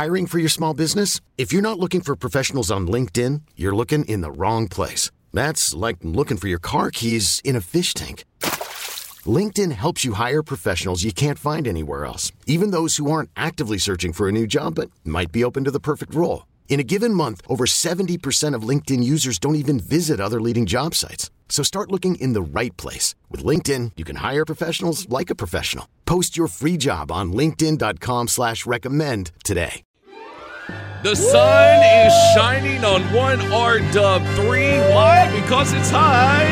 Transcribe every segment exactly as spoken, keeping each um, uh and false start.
Hiring for your small business? If you're not looking for professionals on LinkedIn, you're looking in the wrong place. That's like looking for your car keys in a fish tank. LinkedIn helps you hire professionals you can't find anywhere else, even those who aren't actively searching for a new job but might be open to the perfect role. In a given month, over seventy percent of LinkedIn users don't even visit other leading job sites. So start looking in the right place. With LinkedIn, you can hire professionals like a professional. Post your free job on linkedin.com slash recommend today. The sun is shining on one R Dub three. Why? Because it's high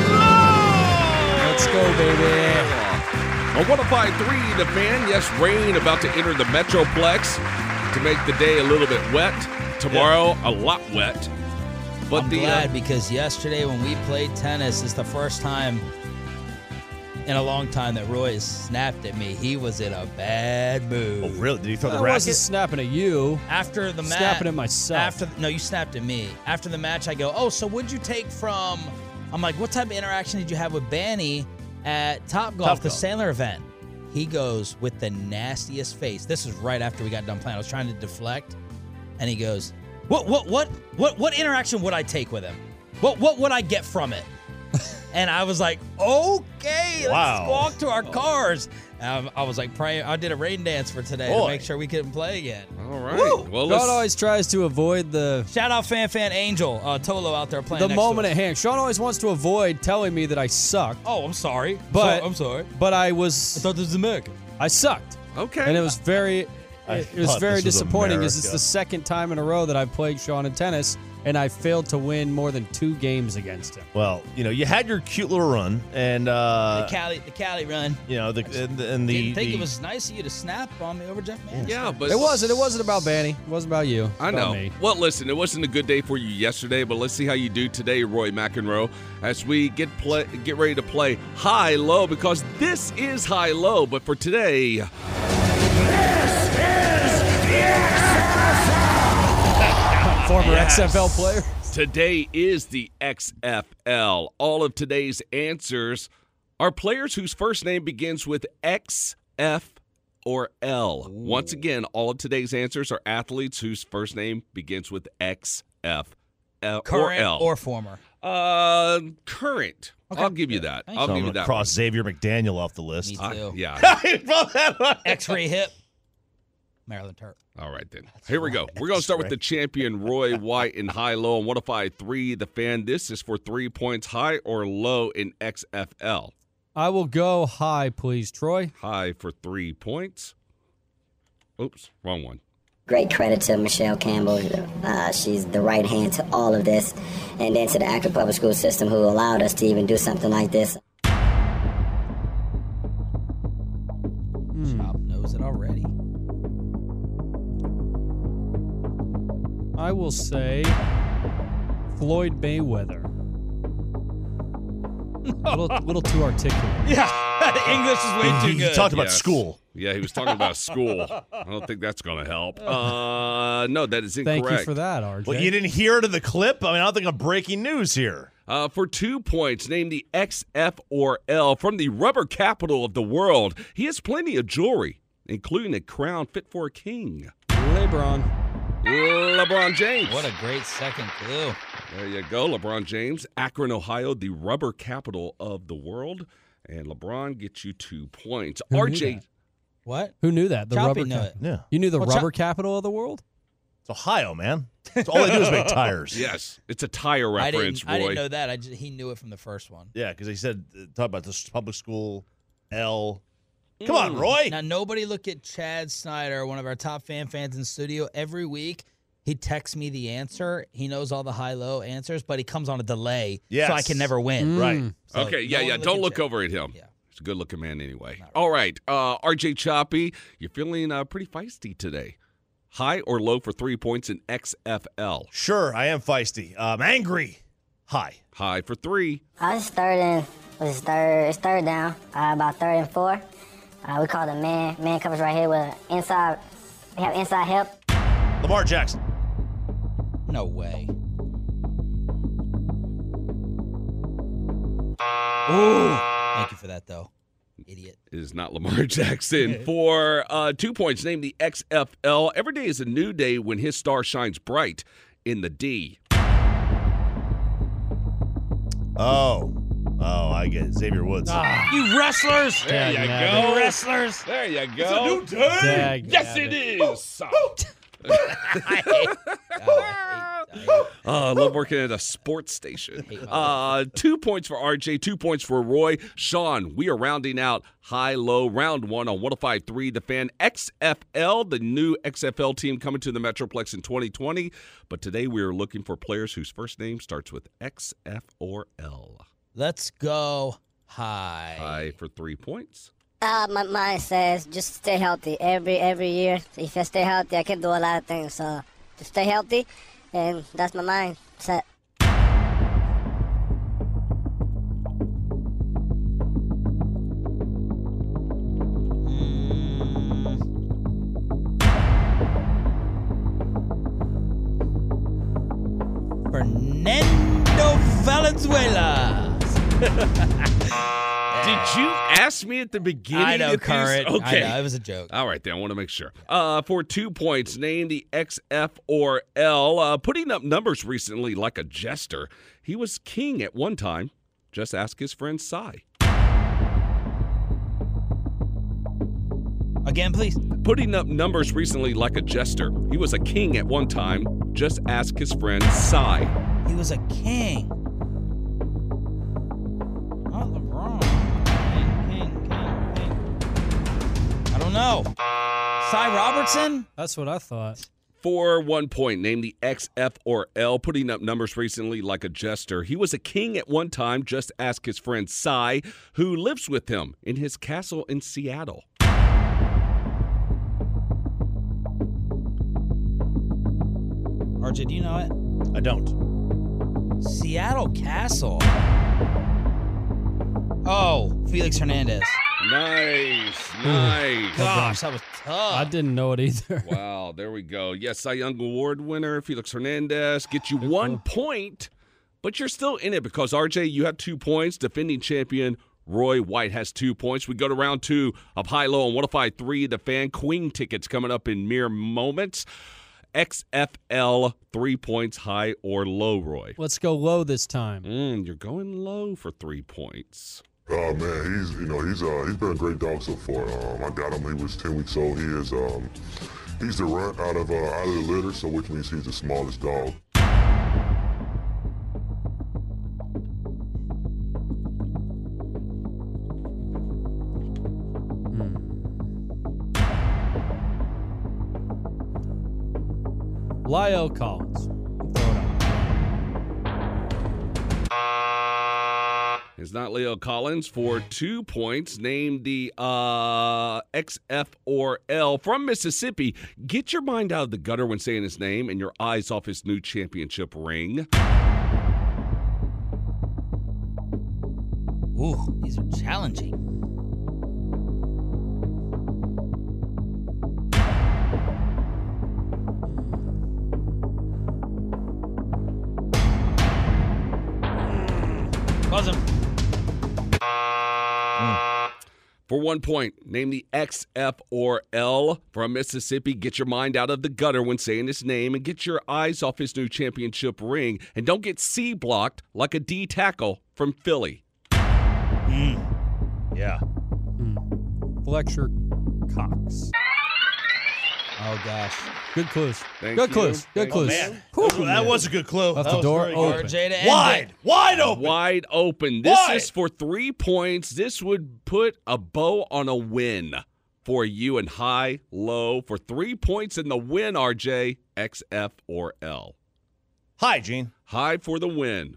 low. Let's go, baby. On one oh five point three, The Fan. Yes, rain about to enter the Metroplex to make the day a little bit wet. Tomorrow, yeah. a lot wet. But I'm the, glad uh, because yesterday when we played tennis, it's the first time in a long time that Roy snapped at me. He was in a bad mood. Oh, really? Did he throw the I racket? wasn't snapping at you. After the match. Snapping at myself. After No, you snapped at me. After the match, I go, oh, so what'd you take from, I'm like, what type of interaction did you have with Banny at Top Golf, the Sandler event? He goes with the nastiest face. This is right after we got done playing. I was trying to deflect, and he goes, What what what what what interaction would I take with him? What what would I get from it? And I was like, okay, Wow. let's walk to our cars. Um, I was like, praying. I did a rain dance for today Boy. to make sure we couldn't play again. All right. Woo! Well, let's, Sean always tries to avoid the Shout out Fan Fan Angel, uh, Tolo out there playing the next moment to at us. hand. Sean always wants to avoid telling me that I suck, Oh, I'm sorry. But- So- I'm sorry. but I I was thought this was America. I sucked, okay. and it was very I it was thought very this was disappointing because it's America. the second time in a row that I've played Sean in tennis, and I failed to win more than two games against him. Well, you know, you had your cute little run, and uh, The Cali, the Cali run. you know, the and, the- and the, Didn't think the it was nice of you to snap on me over Jeff Mann. Yeah, but It wasn't. It wasn't about Banny. It wasn't about you. I It's about know. me. Well, listen, it wasn't a good day for you yesterday, but let's see how you do today, Roy McEnroe, as we get play, get ready to play high low, because this is high low. But for today, Former Yes. X F L player. today is the X F L. All of today's answers are players whose first name begins with X, F, or L. Once again, all of today's answers are athletes whose first name begins with X, F, L, Current or L. or former. Uh, current. Okay. I'll give you that. Thank I'll so I'm give you gonna that. cross one. Xavier McDaniel off the list. Me I- too. yeah. X-ray hip. Maryland Terp. All right, then. Here we go. We're going to start with the champion, Roy White, in high low on one oh five point three. The Fan. This is for three points, high or low in X F L. I will go high, please, Troy. High for three points. Oops, wrong one. Great credit to Michelle Campbell. Uh, she's the right hand to all of this. And then to the Akron Public School System who allowed us to even do something like this. Shop knows it already. I will say Floyd Mayweather. A little, little too articulate. Yeah, English is way too You good. talked about Yes. school. Yeah, he was talking about school. I don't think that's going to help. Uh, no, that is incorrect. Thank you for that, R J. Well, you didn't hear it in the clip? I mean, I don't think I'm breaking news here. Uh, for two points, name the X, F, or L from the rubber capital of the world. He has plenty of jewelry, including a crown fit for a king. LeBron. LeBron James. What a great second clue. There you go, LeBron James. Akron, Ohio, the rubber capital of the world. And LeBron gets you two points. Who knew R J. that? What? Who knew that? The Choppy rubber knew cap- it. Yeah. You knew the Well, rubber Chop- capital of the world? It's Ohio, man. That's all they do is make tires. Yes, it's a tire I reference, didn't, Roy. I didn't know that. I just, he knew it from the first one. Yeah, because he said, uh, talk about this public school, L. Come on, Roy. Now, nobody look at Chad Snyder, one of our top fan fans in the studio. Every week, he texts me the answer. He knows all the high-low answers, but he comes on a delay, Yes. so I can never win. Right. So Okay, yeah, no yeah. one Don't at look Chad. over at him. Yeah. He's a good-looking man anyway. All right, uh, R J Choppy, you're feeling uh, pretty feisty today. High or low for three points in X F L? Sure, I am feisty. I'm angry. Hi. High for three. I was third and was third. It's third down. Uh, about third and four. Uh, we call it man man coverage right here with an inside. We have inside help. Lamar Jackson. No way. Ooh. Thank you for that, though. Idiot. It is not Lamar Jackson. For uh, two points, name the X F L. Every day is a new day when his star shines bright in the D. Oh. Oh, I get it. Xavier Woods. Ah, you wrestlers! There you Dag go. You wrestlers! There you go. It's a new day. Dag Yes, nabbit. it is. I hate, oh, I hate, I hate. Oh, I love working at a sports station. Uh, two points for R J, two points for Roy. Sean, we are rounding out high-low round one on one oh five point three The Fan. X F L, the new X F L team coming to the Metroplex in twenty twenty. But today we are looking for players whose first name starts with X, F, or L. Let's go high. High for three points. Uh, my mind says just stay healthy every every year. If I stay healthy, I can do a lot of things. So just stay healthy, and that's my mind set. Fernando Valenzuela. Did you ask me at the beginning? I know, if these- current. Okay. I know, it was a joke. All right, then. I want to make sure. Uh, for two points, name the X, F, or L. Uh, putting up numbers recently like a jester. He was king at one time. Just ask his friend Cy. Again, please. Putting up numbers recently like a jester. He was a king at one time. Just ask his friend Cy. He was a king. Not LeBron. King, king, king, king. I don't know. Cy Robertson? That's what I thought. For one point, name the X, F, or L. Putting up numbers recently like a jester. He was a king at one time. Just ask his friend Cy, who lives with him in his castle in Seattle. R J, do you know it? I don't. Seattle Castle. Oh, Felix Hernandez. Nice, nice. Gosh, that was tough. I didn't know it either. Wow, there we go. Yes, Cy Young Award winner Felix Hernandez gets you one point, but you're still in it because, R J, you have two points. Defending champion Roy White has two points. We go to round two of High-Low on one oh five point three The Fan. Queen tickets coming up in mere moments. X F L, three points, high or low, Roy? Let's go low this time. Mm, you're going low for three points. Oh man, he's you know he's uh he's been a great dog so far. Um, I got him. He was ten weeks old. He is um he's the runt out of uh, out of the litter, so which means he's the smallest dog. Lyle Collins. Throw it up. It's not Leo Collins for two points. Name the uh, X, F, or L from Mississippi. Get your mind out of the gutter when saying his name and your eyes off his new championship ring. Ooh, these are challenging. Buzz him. For one point, name the X, F, or L from Mississippi. Get your mind out of the gutter when saying his name and get your eyes off his new championship ring. And don't get C blocked like a D tackle from Philly. Mm. Yeah. Mm. Fletcher Cox. Oh, gosh. Good clues. Thank good you. clues. Good Thank clues. Man, that was, that was a good clue. Left That the was door very open. good. R J to end Wide, it. wide open. Wide open. This Wide. is for three points. This would put a bow on a win for you and high, low for three points in the win, R J. X, F, or L. Hi, Gene. High for the win.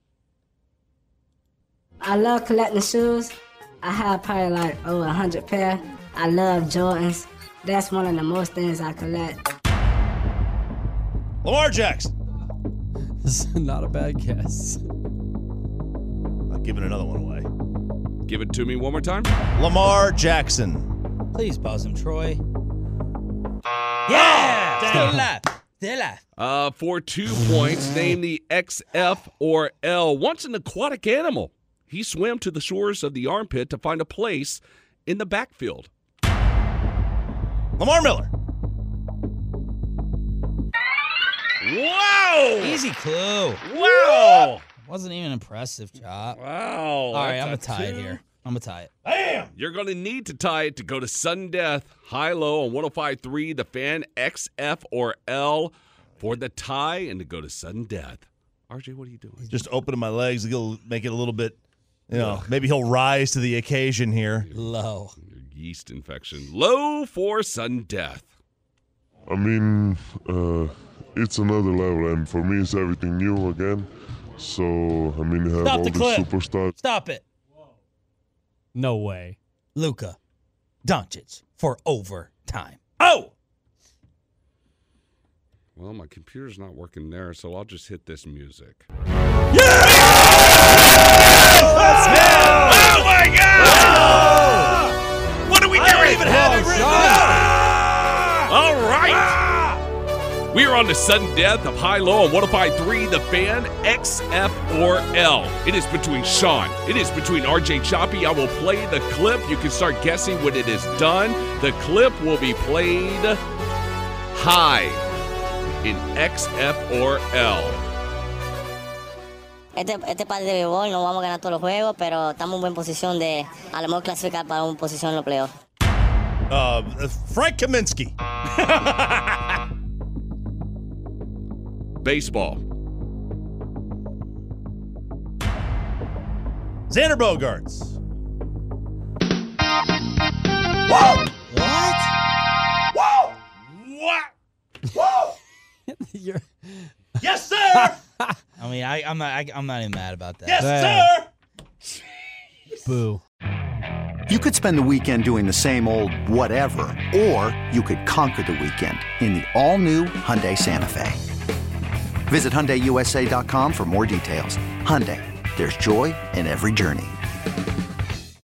I love collecting shoes. I have probably like over a hundred pair. I love Jordans. That's one of the most things I collect. Lamar Jackson. This is not a bad guess. I'm giving another one away. Give it to me one more time. Lamar Jackson. Please buzz him, Troy. Yeah! Still alive. Still alive. Uh, for two points, name the X, F, or L. Once an aquatic animal, he swam to the shores of the armpit to find a place in the backfield? Lamar Miller. Wow! Easy clue. Wow! Wasn't even impressive, Chop. Wow. All right, I'm going that's to tie a it two. here. I'm going to tie it. Damn. You're going to need to tie it to go to sudden death, high-low on one oh five point three, The Fan, X, F, or L for the tie and to go to sudden death. R J, what are you doing? Just opening my legs to make it a little bit, you know, maybe he'll rise to the occasion here. Low. Your yeast infection. Low for sudden death. I mean, uh, it's another level, and for me, it's everything new again. So, I mean, you have Stop all the these clip. superstars. Stop it. No way. Luka Doncic for overtime. Oh! Well, my computer's not working there, so I'll just hit this music. Oh, my God! What are we doing? I don't even have it written down. All right. We are on the sudden death of high-low on one oh five point three, The Fan, X, F, or L. It is between Sean. It is between R J Choppy. I will play the clip. You can start guessing when it is done. The clip will be played high in X, F, or L. Este, este partido de béisbol no vamos a ganar todos los juegos, pero estamos en buena posición de a lo mejor clasificar para una posición en los playoffs. Uh, Frank Kaminsky. Baseball. Xander Bogaerts. What? Whoa! What? Whoa! You're, Yes, sir! I mean, I, I'm not. I, I'm not even mad about that. Yes, Yeah. sir! boo. You could spend the weekend doing the same old whatever, or you could conquer the weekend in the all-new Hyundai Santa Fe. Visit Hyundai U S A dot com for more details. Hyundai, there's joy in every journey.